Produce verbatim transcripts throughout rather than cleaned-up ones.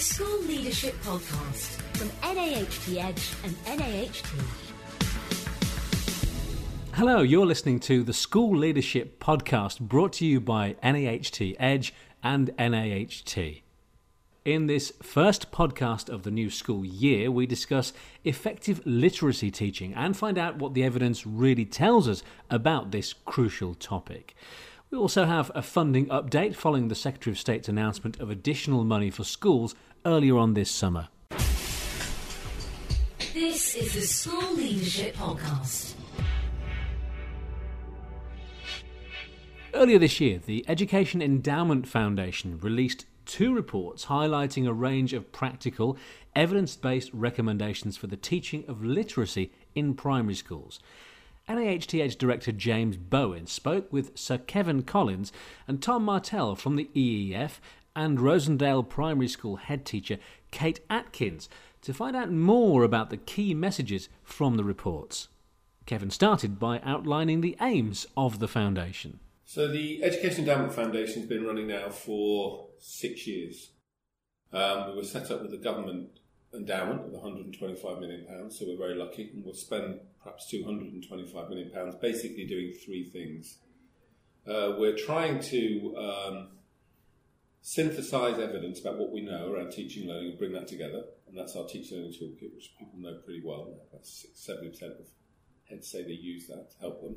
School Leadership Podcast from N A H T Edge and N A H T. Hello, you're listening to the School Leadership Podcast brought to you by N A H T Edge and N A H T. In this first podcast of the new school year, we discuss effective literacy teaching and find out what the evidence really tells us about this crucial topic. We also have a funding update following the Secretary of State's announcement of additional money for schools earlier on this summer. This is the School Leadership Podcast. Earlier this year, the Education Endowment Foundation released two reports highlighting a range of practical, evidence-based recommendations for the teaching of literacy in primary schools. N A H T Edge Director James Bowen spoke with Sir Kevin Collins and Tom Martell from the E E F and Rosendale Primary School head teacher Kate Atkins to find out more about the key messages from the reports. Kevin started by outlining the aims of the foundation. So the Education Endowment Foundation has been running now for six years. Um, we were set up with a government endowment of one hundred twenty-five million pounds, so we're very lucky, and we'll spend perhaps two hundred twenty-five million pounds basically doing three things. Uh, we're trying to um, synthesise evidence about what we know around teaching and learning and bring that together, and that's our teaching and learning toolkit, which people know pretty well. About seventy percent of heads say they use that to help them.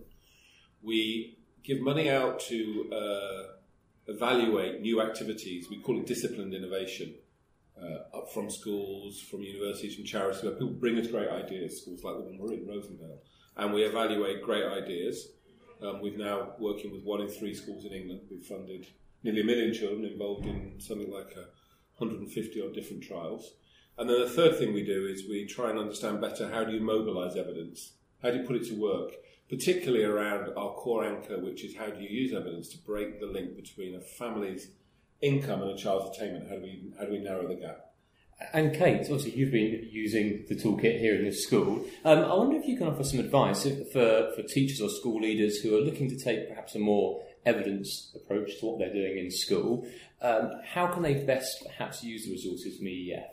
We give money out to uh, evaluate new activities. We call it disciplined innovation, uh, up from schools, from universities, from charities, where people bring us great ideas, schools like the one we're in, Rosendale, and we evaluate great ideas. Um, we've now working with one in three schools in England. We've funded nearly a million children involved in something like a one hundred fifty odd different trials. And then the third thing we do is we try and understand better how do you mobilise evidence, how do you put it to work, particularly around our core anchor, which is how do you use evidence to break the link between a family's income and a child's attainment? How do we how do we narrow the gap? And Kate, obviously you've been using the toolkit here in this school. Um, I wonder if you can offer some advice for, for teachers or school leaders who are looking to take perhaps a more evidence approach to what they're doing in school. Um, how can they best perhaps use the resources from E E F?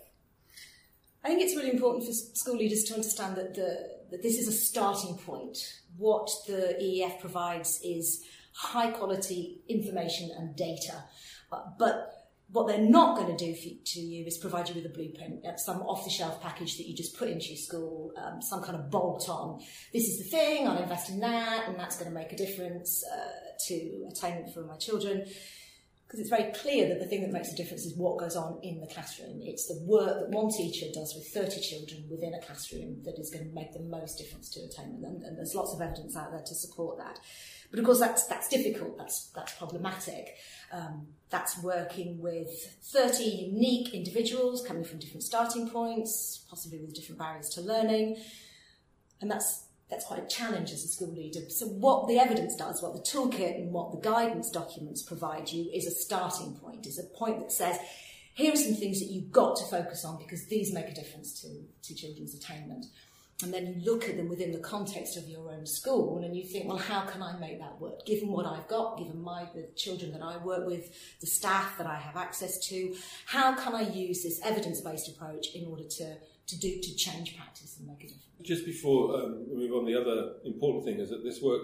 I think it's really important for school leaders to understand that, the, that this is a starting point. What the E E F provides is high quality information and data. But, but what they're not going to do for, to you is provide you with a blueprint, some off-the-shelf package that you just put into your school, um, some kind of bolt-on. This is the thing, I'll invest in that, and that's going to make a difference uh, to attainment for my children. Because it's very clear that the thing that makes a difference is what goes on in the classroom. It's the work that one teacher does with thirty children within a classroom that is going to make the most difference to attainment. And, and there's lots of evidence out there to support that. But of course, that's that's difficult. That's that's problematic. Um, that's working with thirty unique individuals coming from different starting points, possibly with different barriers to learning, and that's that's quite a challenge as a school leader. So what the evidence does, what the toolkit and what the guidance documents provide you is a starting point, is a point that says, here are some things that you've got to focus on because these make a difference to, to children's attainment. And then you look at them within the context of your own school and you think, well, how can I make that work? Given what I've got, given my the children that I work with, the staff that I have access to, how can I use this evidence-based approach in order to, to do to change practice and make a difference? Just before um, we move on, the other important thing is that this work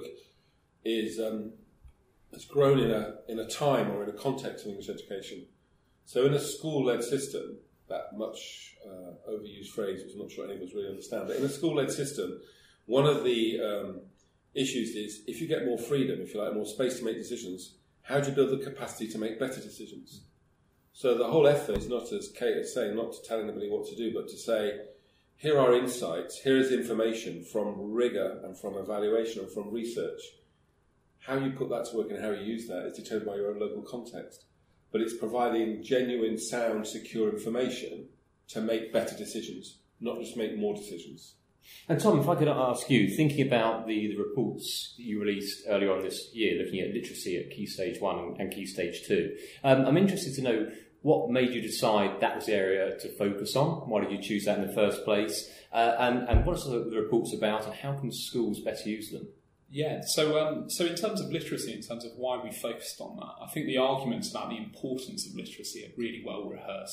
is um, has grown in a in a time or in a context of English education. So in a school-led system, that much uh, overused phrase, which I'm not sure any of us really understand, but in a school-led system, one of the um, issues is if you get more freedom, if you like, more space to make decisions, how do you build the capacity to make better decisions? So the whole effort is not, as Kate is saying, not to tell anybody what to do, but to say, here are insights, here is information from rigour and from evaluation and from research. How you put that to work and how you use that is determined by your own local context. But it's providing genuine, sound, secure information to make better decisions, not just make more decisions. And Tom, if I could ask you, thinking about the, the reports that you released earlier on this year, looking at literacy at Key Stage one and Key Stage two, um, I'm interested to know what made you decide that was the area to focus on? Why did you choose that in the first place? Uh, and, and what are the reports about and how can schools better use them? Yeah, so um, so in terms of literacy, in terms of why we focused on that, I think the arguments about the importance of literacy are really well rehearsed.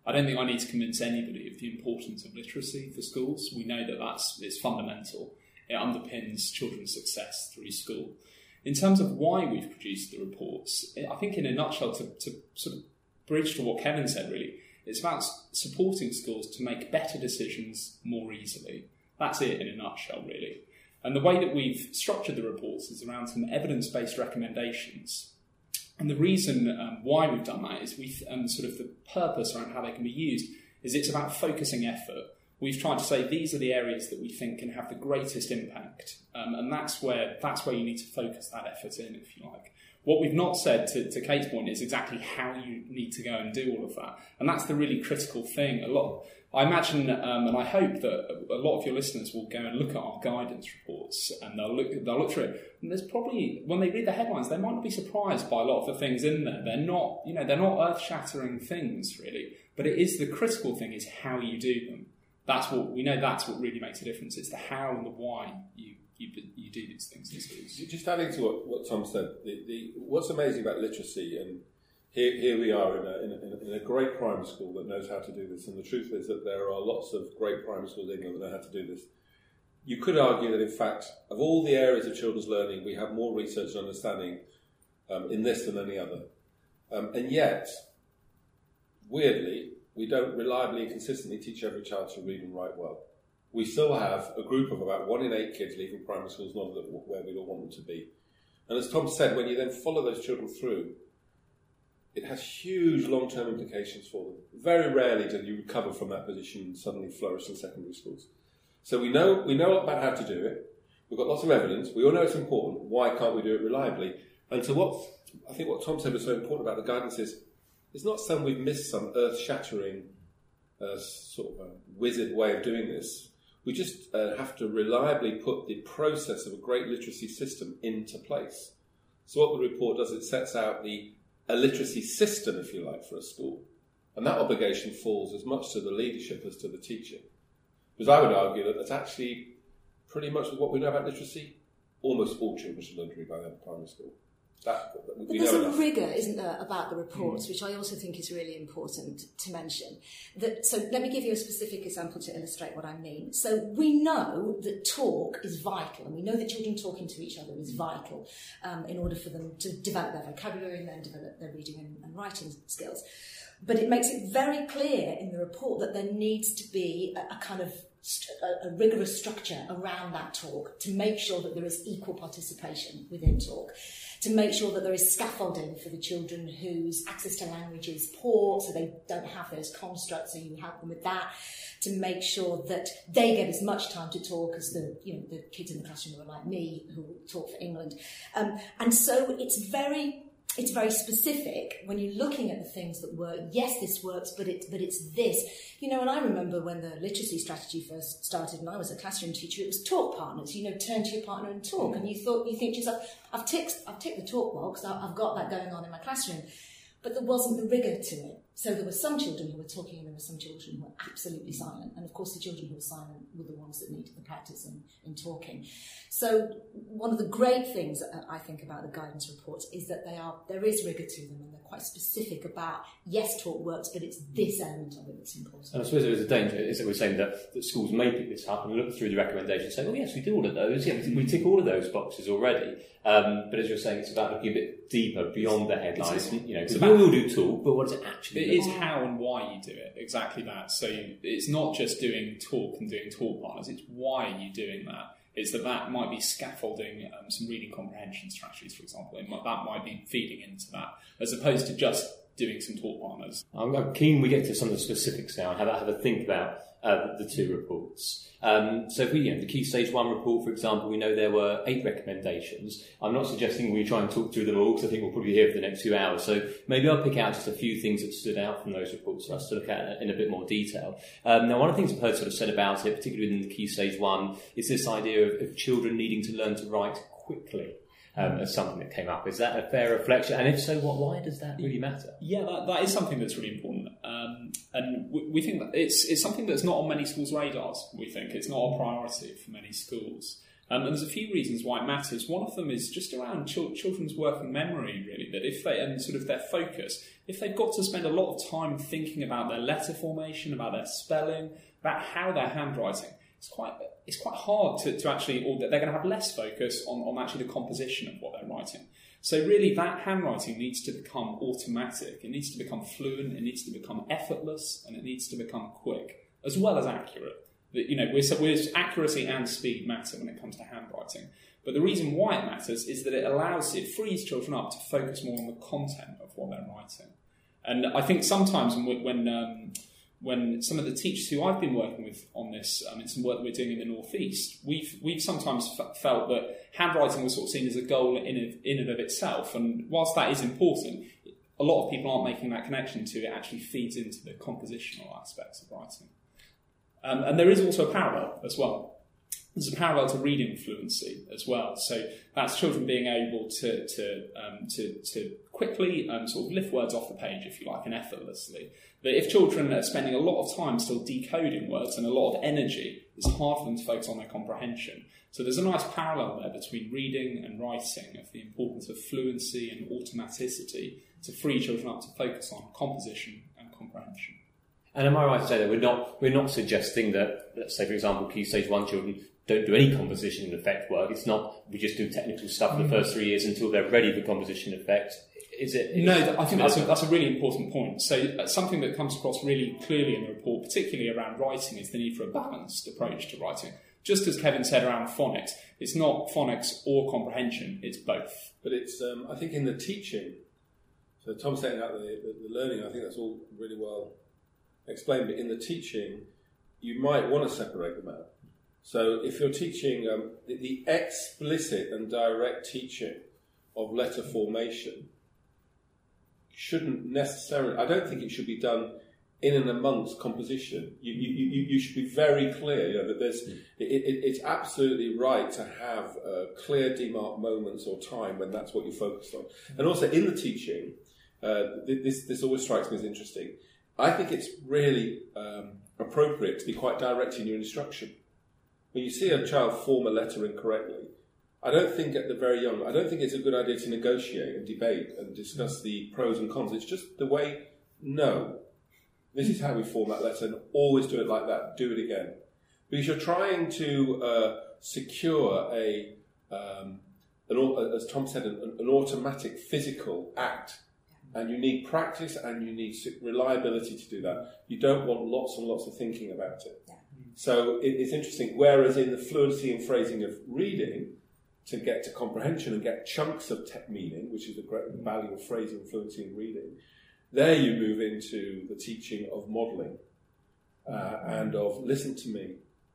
I don't think I need to convince anybody of the importance of literacy for schools. We know that that's it's fundamental. It underpins children's success through school. In terms of why we've produced the reports, I think in a nutshell, to, to sort of bridge to what Kevin said really, it's about supporting schools to make better decisions more easily. That's it in a nutshell really. And the way that we've structured the reports is around some evidence-based recommendations. And the reason um, why we've done that is we um, sort of the purpose around how they can be used is it's about focusing effort. We've tried to say these are the areas that we think can have the greatest impact, um, and that's where that's where you need to focus that effort in, if you like. What we've not said, to, to Kate's point, is exactly how you need to go and do all of that, and that's the really critical thing. A lot, I imagine, um, and I hope that a lot of your listeners will go and look at our guidance reports, and they'll look they'll look through it. And there's probably, when they read the headlines, they might not be surprised by a lot of the things in there. They're not, you know, they're not earth-shattering things really, but it is the critical thing is how you do them. That's what we know. That's what really makes a difference. It's the how and the why you you, you do these things in schools. Just adding to what, what Tom said, the, the, what's amazing about literacy, and here, here we are in a, in, a, in a great primary school that knows how to do this, and the truth is that there are lots of great primary schools in England that know how to do this. You could argue that, in fact, of all the areas of children's learning, we have more research and understanding um, in this than any other. Um, and yet, weirdly, we don't reliably and consistently teach every child to read and write well. We still have a group of about one in eight kids leaving primary schools not where we all want them to be. And as Tom said, when you then follow those children through, it has huge long-term implications for them. Very rarely do you recover from that position and suddenly flourish in secondary schools. So we know we know about how to do it. We've got lots of evidence. We all know it's important. Why can't we do it reliably? And so what I think what Tom said was so important about the guidance is, it's not some we've missed some earth-shattering uh, sort of a wizard way of doing this. We just uh, have to reliably put the process of a great literacy system into place. So what the report does, it sets out the a literacy system, if you like, for a school. And that obligation falls as much to the leadership as to the teacher. Because I would argue that that's actually pretty much what we know about literacy. Almost all children should learn to read by the end of primary school. That, that, but there's a rigour, isn't there, about the reports, mm. which I also think is really important to mention. That, so let me give you a specific example to illustrate what I mean. So we know that talk is vital, and we know that children talking to each other is vital um, in order for them to develop their vocabulary and then develop their reading and, and writing skills. But it makes it very clear in the report that there needs to be a, a kind of a, a rigorous structure around that talk to make sure that there is equal participation within talk, to make sure that there is scaffolding for the children whose access to language is poor, so they don't have those constructs, so you help them with that, to make sure that they get as much time to talk as the, you know, the kids in the classroom who are like me, who talk for England. Um, and so it's very... It's very specific when you're looking at the things that work. Yes, this works, but it, but it's this. You know, and I remember when the literacy strategy first started and I was a classroom teacher, it was talk partners. You know, turn to your partner and talk. And you thought, you think to yourself, I've ticked, I've ticked the talk box, I've got that going on in my classroom. But there wasn't the rigour to it. So there were some children who were talking and there were some children who were absolutely silent. And of course the children who were silent were the ones that needed the practice in, in talking. So one of the great things I think about the guidance reports is that they are there is rigour to them and they're quite specific about, yes, talk works, but it's this element of it that's important. And I suppose there is a danger, is that we're saying that, that schools may pick this up and look through the recommendations and say, oh yes, we do all of those, yeah, we tick all of those boxes already. Um, but as you're saying, it's about looking a bit deeper beyond the headlines. You know, because we all do talk, but what does it actually It is how and why you do it, exactly that. So it's not just doing talk and doing talk partners, it's why are you doing that. It's that that might be scaffolding um, some reading comprehension strategies, for example. It might, that might be feeding into that, as opposed to just doing some talk partners. I'm, I'm keen we get to some of the specifics now and have, have a think about uh, the two reports. Um, so if we, you know, the Key Stage one report, for example, we know there were eight recommendations. I'm not suggesting we try and talk through them all because I think we'll probably be here for the next two hours. So maybe I'll pick out just a few things that stood out from those reports for us to look at in a bit more detail. Um, now, one of the things I've heard sort of said about it, particularly within the Key Stage one, is this idea of, of children needing to learn to write quickly. Um, as something that came up. Is that a fair reflection? And if so, what? Why does that really matter? Yeah, that, that is something that's really important. Um, and we, we think that it's it's something that's not on many schools' radars, we think. It's not a priority for many schools. Um, and there's a few reasons why it matters. One of them is just around ch- children's working memory, really, that if they, and sort of their focus, if they've got to spend a lot of time thinking about their letter formation, about their spelling, about how they're handwriting, it's quite it's quite hard to, to actually, or they're going to have less focus on, on actually the composition of what they're writing. So really that handwriting needs to become automatic, it needs to become fluent, it needs to become effortless, and it needs to become quick, as well as accurate. That, you know, we're, we're, accuracy and speed matter when it comes to handwriting. But the reason why it matters is that it allows, it frees children up to focus more on the content of what they're writing. And I think sometimes when, when um, when some of the teachers who I've been working with on this, um, in some work that we're doing in the North East, we've we've sometimes f- felt that handwriting was sort of seen as a goal in of, in and of itself. And whilst that is important, a lot of people aren't making that connection to it actually feeds into the compositional aspects of writing. Um, and there is also a parallel as well. There's a parallel to reading fluency as well. So that's children being able to to um, to, to quickly um, sort of lift words off the page, if you like, and effortlessly. But if children are spending a lot of time still decoding words and a lot of energy, it's hard for them to focus on their comprehension. So there's a nice parallel there between reading and writing, of the importance of fluency and automaticity to free children up to focus on composition and comprehension. And am I right to say that we're not we're not suggesting that, let's say, for example, Key Stage one children don't do any composition and effect work? It's not we just do technical stuff for the first three years until they're ready for composition effect. Is it? Is no, I think that's a, that's a really important point. So uh, something that comes across really clearly in the report, particularly around writing, is the need for a balanced approach to writing. Just as Kevin said around phonics, it's not phonics or comprehension, it's both. But it's, um, I think in the teaching, so Tom's setting out the, the, the learning, I think that's all really well explained, but in the teaching, you might want to separate them out. So if you're teaching um, the, the explicit and direct teaching of letter formation shouldn't necessarily, I don't think it should be done in and amongst composition. You, you, you, you should be very clear, you know, that there's, mm. it, it, it's absolutely right to have uh, clear demarked moments or time when that's what you're focused on. Mm. And also in the teaching, uh, this, this always strikes me as interesting. I think it's really um, appropriate to be quite direct in your instruction. When you see a child form a letter incorrectly, I don't think at the very young, I don't think it's a good idea to negotiate and debate and discuss the pros and cons. It's just the way, no, this is how we form that letter and always do it like that, do it again. Because you're trying to uh, secure a, um, an, as Tom said, an, an automatic physical act. And you need practice and you need reliability to do that. You don't want lots and lots of thinking about it. Yeah. So it, it's interesting, whereas in the fluency and phrasing of reading, to get to comprehension and get chunks of te- meaning, which is the great value of phrasing, fluency and reading, there you move into the teaching of modelling uh, and of listen to me.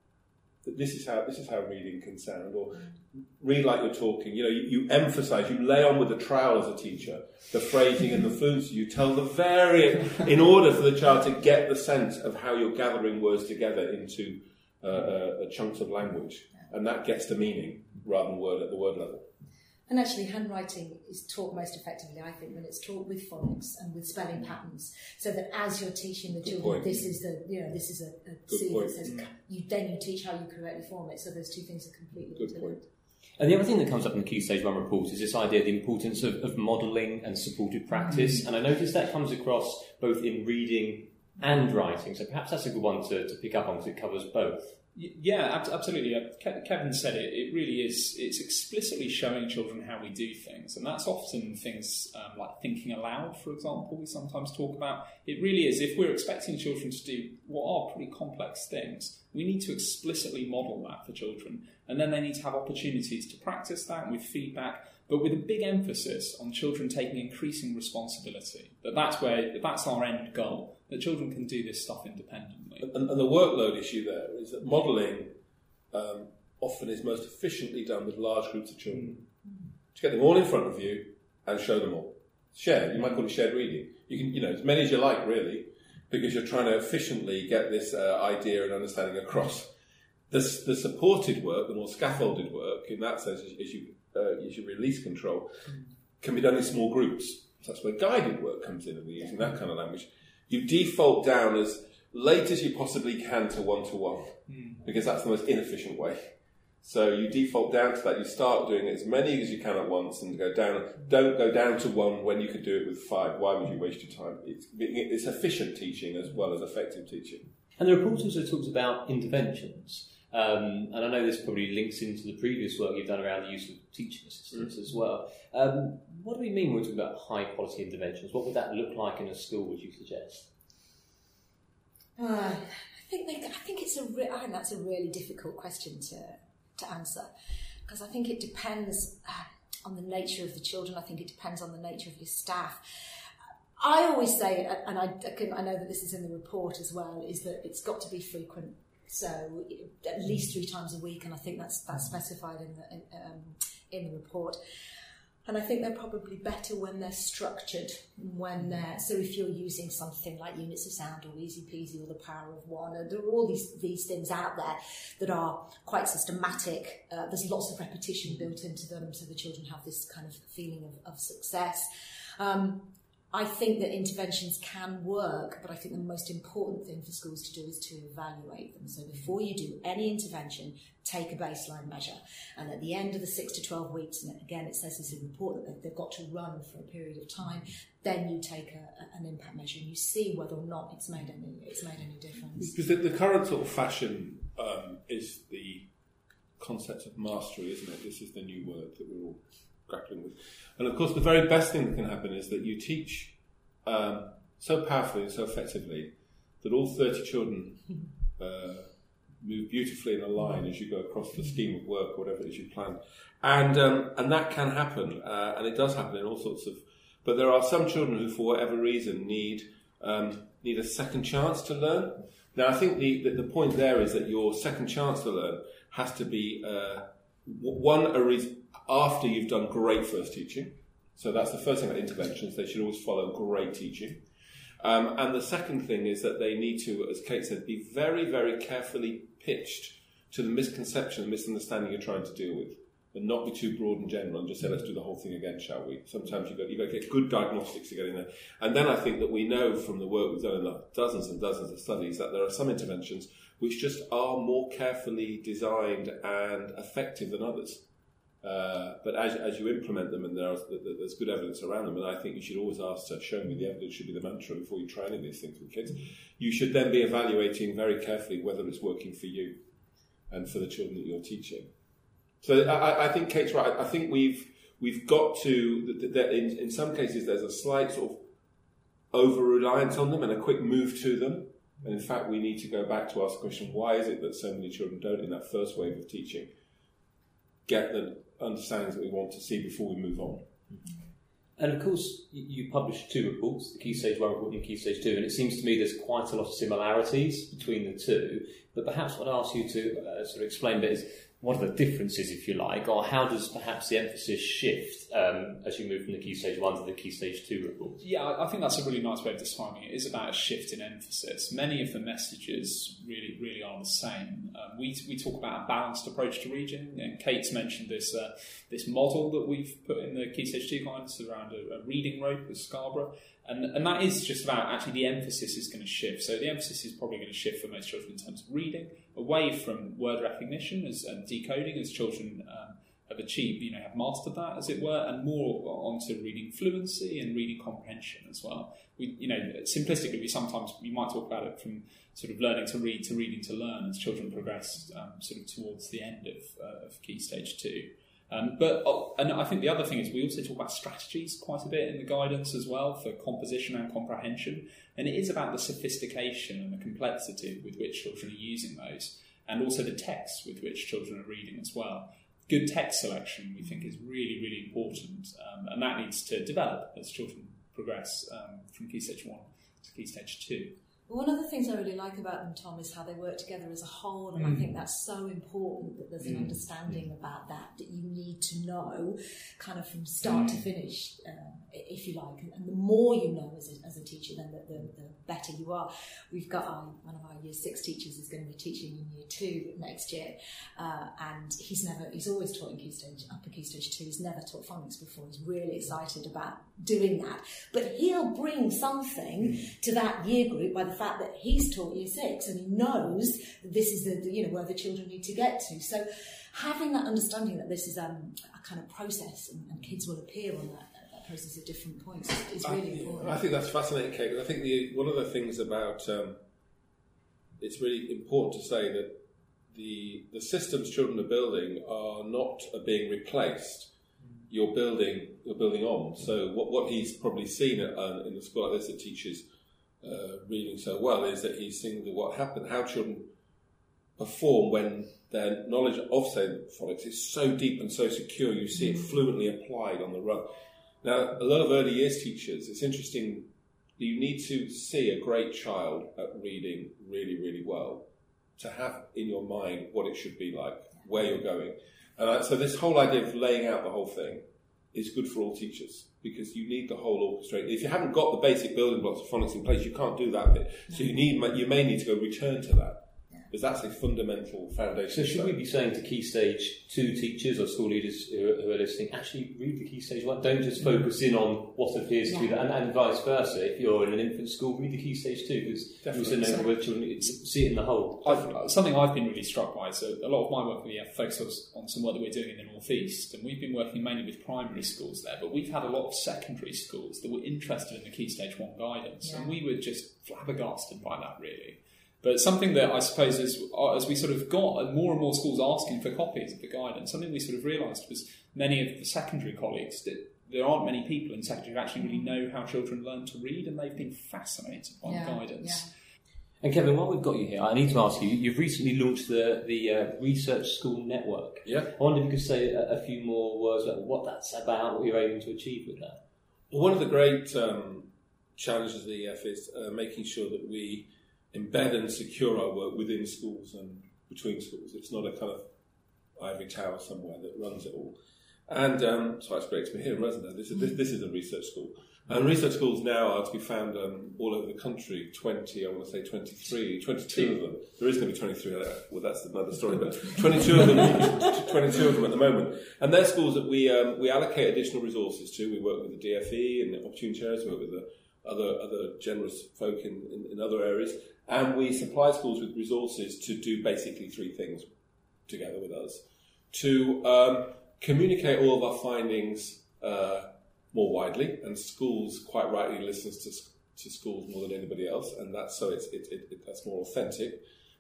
This is how this is how reading can sound, or read like you're talking. You know, you, you emphasise, you lay on with the trowel as a teacher, the phrasing and the fluency. You tell the very, in order for the child to get the sense of how you're gathering words together into uh, uh, chunks of language, and that gets the meaning rather than word at the word level. And actually, handwriting is taught most effectively, I think, when it's taught with phonics and with spelling patterns. So that as you're teaching the Good children, point. this is the, you know, this is a, a Good C point. that says, you then you teach how you correctly form it. So those two things are completely Good interlinked. point. And the other thing that comes up in the Key Stage one report is this idea of the importance of, of modelling and supported practice. Mm-hmm. And I noticed that comes across both in reading and writing. So perhaps that's a good one to, to pick up on because it covers both. Yeah, absolutely. Kevin said it. It really is. It's explicitly showing children how we do things, and that's often things um, like thinking aloud, for example. We sometimes talk about. It really is. If we're expecting children to do what are pretty complex things, we need to explicitly model that for children, and then they need to have opportunities to practice that with feedback, but with a big emphasis on children taking increasing responsibility. That that's where that's our end goal. That children can do this stuff independently. And, and the workload issue there is that modelling um, often is most efficiently done with large groups of children. Mm. To get them all in front of you and show them all. Shared, you might call it shared reading. You can, you know, as many as you like, really, because you're trying to efficiently get this uh, idea and understanding across. The, the supported work, the more scaffolded work, in that sense, as you, uh, as you release control, can be done in small groups. So that's where guided work comes in, and we're using that kind of language. You default down as late as you possibly can to one-to-one, mm. because that's the most inefficient way. So you default down to that. You start doing as many as you can at once and go down. Don't go down to one when you could do it with five. Why would you waste your time? It's, it's efficient teaching as well as effective teaching. And the report also talks about interventions. Um, and I know this probably links into the previous work you've done around the use of teaching assistants mm-hmm. as well. Um, what do we mean when we're talking about high-quality interventions? What would that look like in a school, would you suggest? Uh, I think they, I think it's a re- I think that's a really difficult question to to answer, because I think it depends uh, on the nature of the children. I think it depends on the nature of your staff. I always say, and I, I know that this is in the report as well, is that it's got to be frequent. So at least three times a week, and I think that's that's specified in the in, um, in the report. And I think they're probably better when they're structured. When they're so, if you're using something like Units of Sound or Easy Peasy or The Power of One, and there are all these these things out there that are quite systematic. Uh, there's lots of repetition built into them, so the children have this kind of feeling of, of success. Um, I think that interventions can work, but I think the most important thing for schools to do is to evaluate them. So before you do any intervention, take a baseline measure. And at the end of the six to twelve weeks, and again it says this in the report that they've got to run for a period of time, then you take a, an impact measure and you see whether or not it's made any it's made any difference. Because the, the current sort of fashion um, is the concept of mastery, isn't it? This is the new word that we're all grappling with. And of course the very best thing that can happen is that you teach um, so powerfully and so effectively that all thirty children uh, move beautifully in a line as you go across the scheme of work, whatever it is you plan. And um, and that can happen, uh, and it does happen in all sorts of... But there are some children who, for whatever reason, need um, need a second chance to learn. Now, I think the, the, the point there is that your second chance to learn has to be, uh, one, a reason after you've done great first teaching. So that's the first thing about interventions. They should always follow great teaching. Um, and the second thing is that they need to, as Kate said, be very, very carefully pitched to the misconception and misunderstanding you're trying to deal with, and not be too broad and general and just say, let's do the whole thing again, shall we? Sometimes you've got, you've got to get good diagnostics to get in there. And then I think that we know from the work we've done in like dozens and dozens of studies that there are some interventions which just are more carefully designed and effective than others. Uh, but as, as you implement them, and there are, there's good evidence around them, and I think you should always ask to show me the evidence, should be the mantra before you try any of these things with kids. You should then be evaluating very carefully whether it's working for you and for the children that you're teaching. So I, I think Kate's right. I think we've we've got to, that in, in some cases there's a slight sort of over-reliance on them and a quick move to them. And in fact, we need to go back to ask the question, why is it that so many children don't, in that first wave of teaching, get the understandings that we want to see before we move on? And of course, you published two reports, the Key Stage one report and Key Stage two, and it seems to me there's quite a lot of similarities between the two. But perhaps what I'd ask you to uh, sort of explain a bit is, what are the differences, if you like, or how does perhaps the emphasis shift um, as you move from the Key Stage one to the Key Stage two report? Yeah, I think that's a really nice way of describing it. It is about a shift in emphasis. Many of the messages really, really are the same. Um, we we talk about a balanced approach to reading, and Kate's mentioned this uh, this model that we've put in the Key Stage two guidance around a, a reading rope with Scarborough. And, and that is just about, actually, the emphasis is going to shift. So the emphasis is probably going to shift for most children in terms of reading, away from word recognition as, and decoding, as children um, have achieved, you know, have mastered that, as it were, and more onto reading fluency and reading comprehension as well. We, you know, simplistically, we sometimes, we might talk about it from sort of learning to read to reading to learn as children progress um, sort of towards the end of, uh, of Key Stage two. Um, but oh, and I think the other thing is we also talk about strategies quite a bit in the guidance as well for composition and comprehension, and it is about the sophistication and the complexity with which children are using those, and also the text with which children are reading as well. Good text selection, we think, is really, really important, um, and that needs to develop as children progress um, from Key Stage one to Key Stage two. One of the things I really like about them, Tom, is how they work together as a whole, and mm. I think that's so important that there's an mm. understanding mm. about that, that you need to know kind of from start mm. to finish, uh, if you like. And, and the more you know as a, as a teacher, then the, the, the better you are. We've got our, one of our year six teachers is going to be teaching in year two next year, uh, and he's never, he's always taught in Key Stage, upper Key Stage two, he's never taught phonics before. He's really excited about doing that. But he'll bring something mm. to that year group by the fact that he's taught year six and he knows that this is the, you know, where the children need to get to. So having that understanding that this is um, a kind of process and, and kids will appear on that, that process at different points is really I, important. I think that's fascinating, Kate. I think the, one of the things about um, it's really important to say that the the systems children are building are not are being replaced. You're building you're building on. So what what he's probably seen at, uh, in a school like this that teaches uh, reading so well is that he's seeing that what happened, how children perform when their knowledge of, say, phonics is so deep and so secure. You see it fluently applied on the run. Now, a lot of early years teachers, it's interesting. You need to see a great child at reading really, really well to have in your mind what it should be like, where you're going. And uh, so this whole idea of laying out the whole thing is good for all teachers because you need the whole orchestrate. If you haven't got the basic building blocks of phonics in place, you can't do that bit. So you need, you may need to go return to that. Because that's a fundamental foundation. So should we be saying to Key Stage two teachers or school leaders who are, who are listening, actually read the Key Stage one? Don't just focus in on what appears to be that, and, and vice versa. If you're in an infant school, read the Key Stage two, because you also know where children see it in the whole. I've, something I've been really struck by, so a lot of my work with the E F focuses on some work that we're doing in the North East, and we've been working mainly with primary schools there, but we've had a lot of secondary schools that were interested in the Key Stage one guidance, yeah. and we were just flabbergasted by that, really. But something that I suppose is, as we sort of got more and more schools asking for copies of the guidance, something we sort of realised was many of the secondary colleagues that there aren't many people in secondary who actually really know how children learn to read, and they've been fascinated by yeah, the guidance. Yeah. And Kevin, while we've got you here, I need to ask you, you've recently launched the, the uh, Research School Network. Yeah. I wonder if you could say a, a few more words about what that's about, what you're aiming to achieve with that. Well, one of the great um, challenges of the E F is uh, making sure that we embed and secure our work within schools and between schools. It's not a kind of ivory tower somewhere that runs it all. And um, so it's great to be here in Resident. This is this, this is a research school. And research schools now are to be found um, all over the country. twenty, I want to say twenty-three, twenty-two of them. There is going to be twenty-three. Well, that's another story. But twenty-two of them, twenty-two of them at the moment. And they're schools that we um, we allocate additional resources to. We work with the D F E and the opportunity areas. We work with the other other generous folk in, in, in other areas. And we supply schools with resources to do basically three things together with us. To um, communicate all of our findings uh, more widely, and schools quite rightly listens to to schools more than anybody else, and that's so it's it, it, it that's more authentic.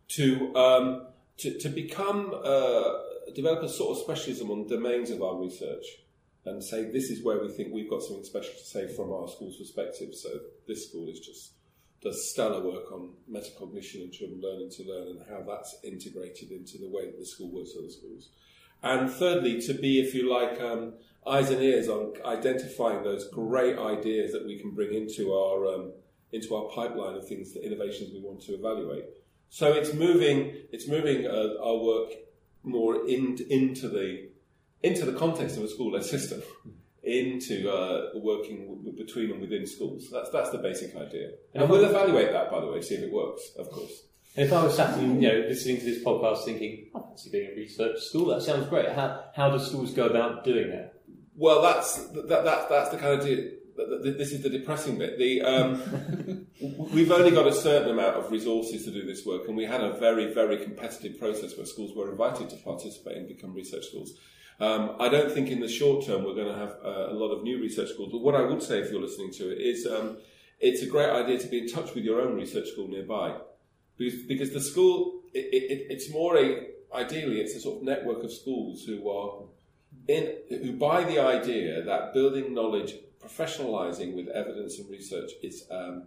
To um, to to become uh, develop a sort of specialism on domains of our research, and say this is where we think we've got something special to say from our school's perspective. So this school is just does stellar work on metacognition and children learning to learn, and how that's integrated into the way that the school works at other schools. And thirdly, to be, if you like, um, eyes and ears on identifying those great ideas that we can bring into our um, into our pipeline of things, the innovations we want to evaluate. So it's moving it's moving uh, our work more in, into the into the context of a school-led system, into uh, working w- between and within schools. That's that's the basic idea, and we'll evaluate that, by the way, see if it works, of course. And if I was sat and, you know, listening to this podcast thinking, I fancy being a research school, that sounds great. How how do schools go about doing that? Well, that's that, that that's the kind of de- this is the depressing bit. The um, we've only got a certain amount of resources to do this work, and we had a very very competitive process where schools were invited to participate and become research schools. Um, I don't think in the short term we're going to have uh, a lot of new research schools. But what I would say, if you're listening to it, is um, it's a great idea to be in touch with your own research school nearby. Because, because the school, it, it, it's more a, ideally, it's a sort of network of schools who are in, who buy the idea that building knowledge, professionalising with evidence and research is um,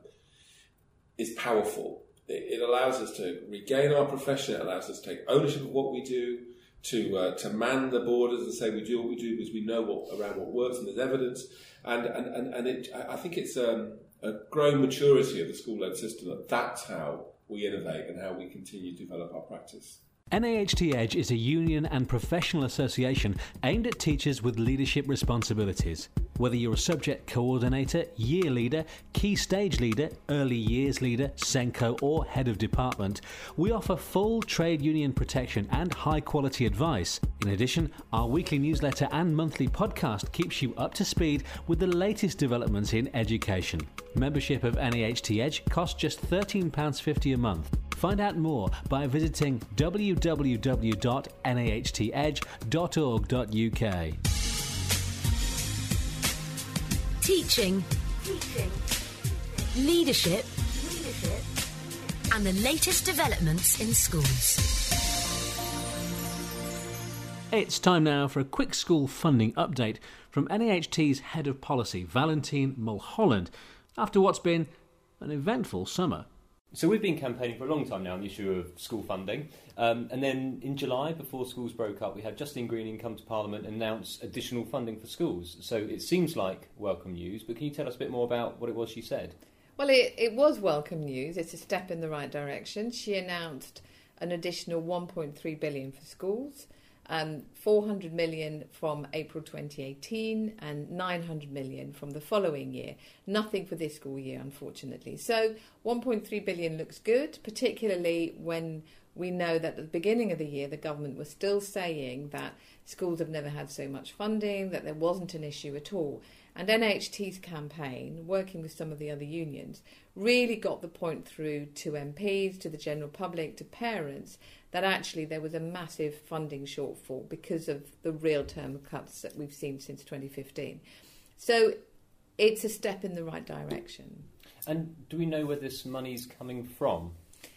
is powerful. It, it allows us to regain our profession. It allows us to take ownership of what we do, to uh, to man the borders and say we do what we do because we know what around what works and there's evidence. And and and, and it, I think it's um, a growing maturity of the school-led system that that's how we innovate and how we continue to develop our practice. N A H T Edge is a union and professional association aimed at teachers with leadership responsibilities. Whether you're a subject coordinator, year leader, key stage leader, early years leader, SENCO or head of department, we offer full trade union protection and high quality advice. In addition, our weekly newsletter and monthly podcast keeps you up to speed with the latest developments in education. Membership of N A H T Edge costs just thirteen pounds fifty a month. Find out more by visiting w w w dot n a h t edge dot org dot u k. Teaching. Teaching. Leadership. Leadership. And the latest developments in schools. It's time now for a quick school funding update from N A H T's Head of Policy, Valentine Mulholland, after what's been an eventful summer. So we've been campaigning for a long time now on the issue of school funding. Um, and then in July, before schools broke up, we had Justine Greening come to Parliament and announce additional funding for schools. So it seems like welcome news, but can you tell us a bit more about what it was she said? Well, it, it was welcome news. It's a step in the right direction. She announced an additional one point three billion dollars for schools, um, four hundred million dollars from April twenty eighteen and nine hundred million dollars from the following year. Nothing for this school year, unfortunately. So one point three billion dollars looks good, particularly when we know that at the beginning of the year the government was still saying that schools have never had so much funding, that there wasn't an issue at all. And N A H T's campaign, working with some of the other unions, really got the point through to M Ps, to the general public, to parents, that actually there was a massive funding shortfall because of the real term cuts that we've seen since twenty fifteen. So it's a step in the right direction. And do we know where this money's coming from?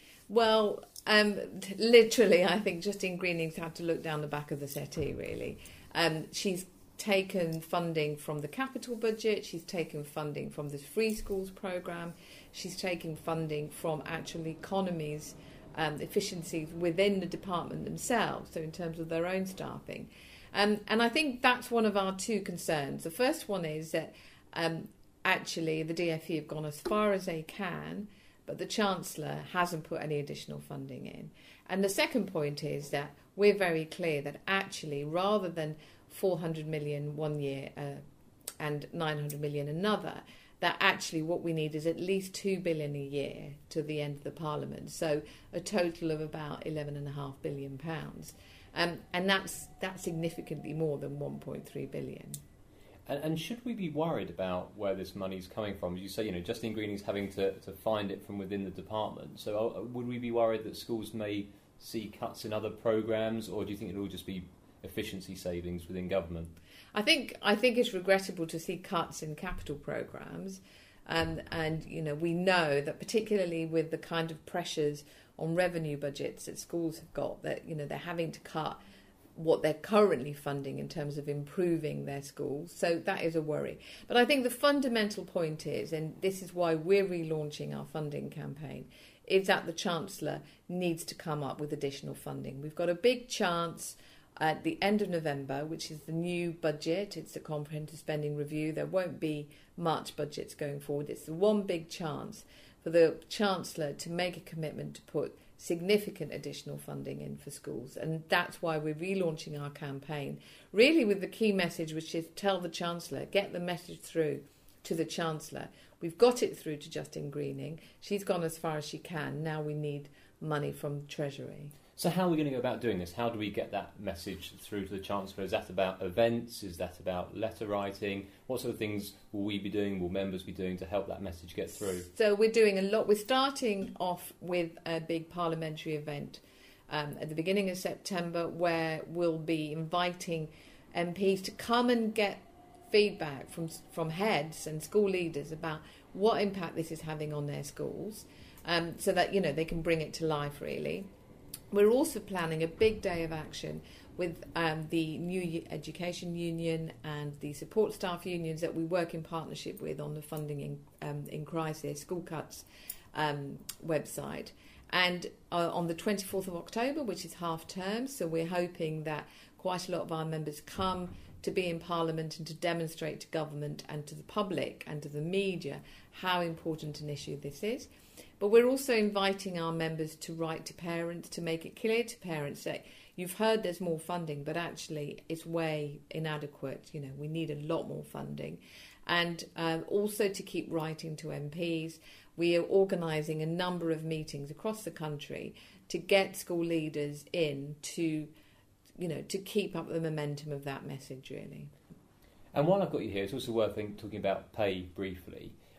Well, um, literally, I think Justine Greening's had to look down the back of the settee, really. Um, she's taken funding from the capital budget, she's taken funding from the Free Schools programme, she's taken funding from actual economies, um, efficiencies within the department themselves, so in terms of their own staffing. Um, and I think that's one of our two concerns. The first one is that um, actually the D F E have gone as far as they can, but the Chancellor hasn't put any additional funding in. And the second point is that we're very clear that actually, rather than four hundred million one year uh, and nine hundred million another, that actually what we need is at least two billion a year to the end of the Parliament. So a total of about eleven and a half billion pounds. Um, and that's that's significantly more than one point three billion. And, and should we be worried about where this money's coming from? As you say, you know, Justine Greening's having to, to find it from within the department. So uh, would we be worried that schools may see cuts in other programmes, or do you think it'll just be efficiency savings within government? I think I think it's regrettable to see cuts in capital programmes, um, and you know we know that particularly with the kind of pressures on revenue budgets that schools have got, that you know they're having to cut what they're currently funding in terms of improving their schools. So that is a worry. But I think the fundamental point is, and this is why we're relaunching our funding campaign, is that the Chancellor needs to come up with additional funding. We've got a big chance at the end of November, which is the new budget. It's the comprehensive spending review. There won't be much budgets going forward. It's the one big chance for the Chancellor to make a commitment to put significant additional funding in for schools. And that's why we're relaunching our campaign, really with the key message, which is tell the Chancellor, get the message through to the Chancellor. We've got it through to Justine Greening. She's gone as far as she can. Now we need money from Treasury. So how are we going to go about doing this? How do we get that message through to the Chancellor? Is that about events? Is that about letter writing? What sort of things will we be doing, will members be doing to help that message get through? So we're doing a lot. We're starting off with a big parliamentary event um, at the beginning of September, where we'll be inviting M Ps to come and get feedback from from heads and school leaders about what impact this is having on their schools, um, so that you know they can bring it to life really. We're also planning a big day of action with um, the New Education Union and the support staff unions that we work in partnership with on the Funding in, um, in Crisis, School Cuts um, website. And uh, on the twenty-fourth of October, which is half term, so we're hoping that quite a lot of our members come to be in Parliament and to demonstrate to government and to the public and to the media how important an issue this is. But we're also inviting our members to write to parents, to make it clear to parents that you've heard there's more funding, but actually it's way inadequate. You know, we need a lot more funding. And um, also to keep writing to M Ps. We are organising a number of meetings across the country to get school leaders in to, you know, to keep up the momentum of that message, really. And while I've got you here, it's also worth talking about pay briefly.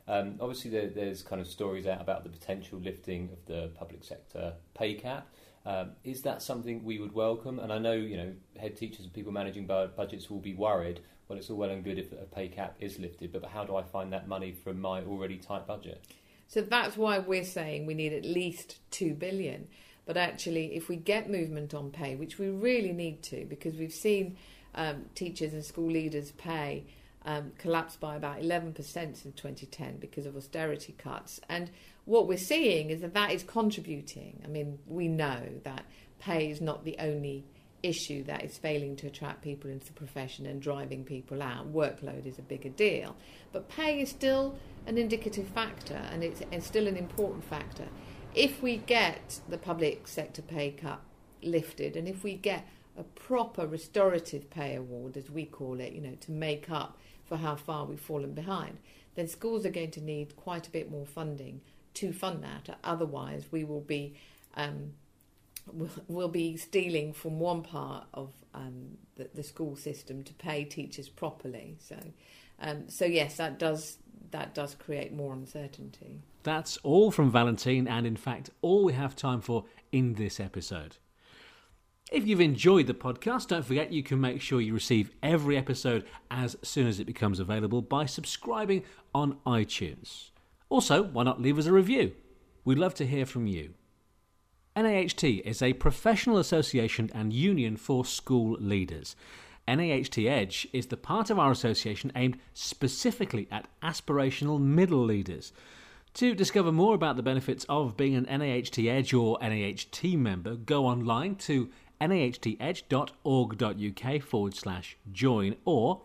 Um, obviously, there, there's kind of stories out about the potential lifting of the public sector pay cap. Um, is that something we would welcome? And I know, you know, head teachers and people managing bu- budgets will be worried. Well, it's all well and good if a pay cap is lifted, but how do I find that money from my already tight budget? So that's why we're saying we need at least two billion. But actually, if we get movement on pay, which we really need to, because we've seen um, teachers and school leaders' pay um, collapse by about eleven percent since twenty ten because of austerity cuts. And what we're seeing is that that is contributing. I mean, we know that pay is not the only issue that is failing to attract people into the profession and driving people out. Workload is a bigger deal. But pay is still an indicative factor, and it's, it's still an important factor. If we get the public sector pay cut lifted, and if we get a proper restorative pay award, as we call it, you know, to make up for how far we've fallen behind, then schools are going to need quite a bit more funding to fund that. Otherwise, we will be um, we'll, we'll be stealing from one part of um, the, the school system to pay teachers properly. So, um, so yes, that does that does create more uncertainty. That's all from Valentine, and in fact, all we have time for in this episode. If you've enjoyed the podcast, don't forget you can make sure you receive every episode as soon as it becomes available by subscribing on iTunes. Also, why not leave us a review? We'd love to hear from you. N A H T is a professional association and union for school leaders. N A H T Edge is the part of our association aimed specifically at aspirational middle leaders. To discover more about the benefits of being an N A H T Edge or N A H T member, go online to nahtedge.org.uk forward slash join or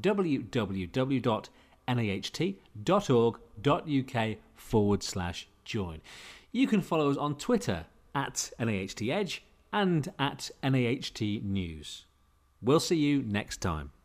www.naht.org.uk forward slash join. You can follow us on Twitter at NAHTEdge and at N A H T News. We'll see you next time.